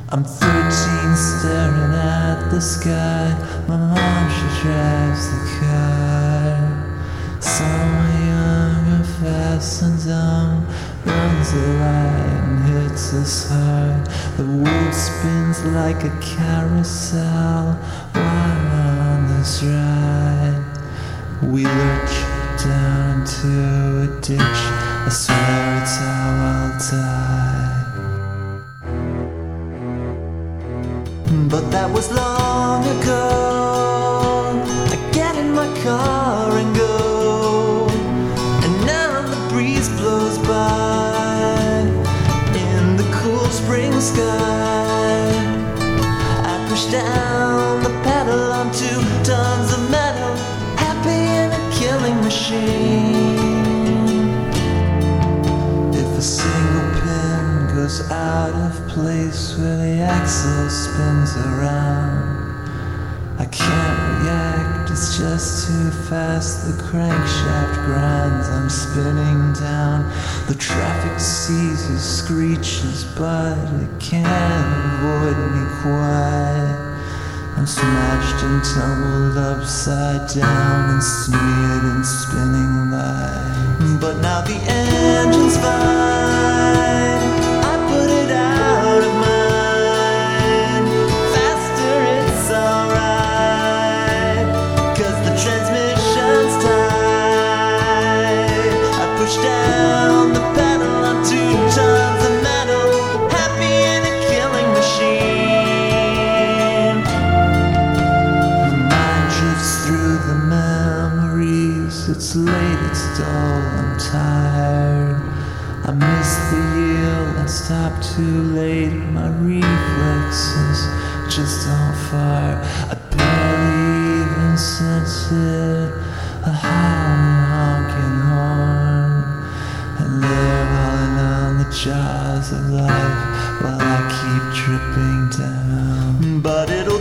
I'm 13 staring at the sky. My mom, she drives the car. Someone young and fast and dumb runs the light and hits us hard. The world spins like a carousel while we're on this ride. We lurch down into a ditch. I swear it's how I'll die. But that was long ago. I get in my car and go, and now the breeze blows by in the cool spring sky. I push down the pedal on 2 tons of metal, happy in a killing machine. If a single pin goes out of place where the axle spins around, I can't react, it's just too fast. The crankshaft grinds, I'm spinning down. The traffic seizes, screeches, but it can't avoid me quite. I'm smashed and tumbled upside down and smeared in spinning light. But now the engine's fine, I put it out of mind. Faster, it's alright, 'cause the transmission's tight. I push down the pedal on 2 tons of metal, happy in a killing machine. My mind drifts through the memories. It's late, it's dull, I'm tired. I missed the yield, I stopped too late. My reflexes just don't fire. I barely even sense it. A howling, honking horn, and they're hauling on the jaws of life while I keep dripping down. But it'll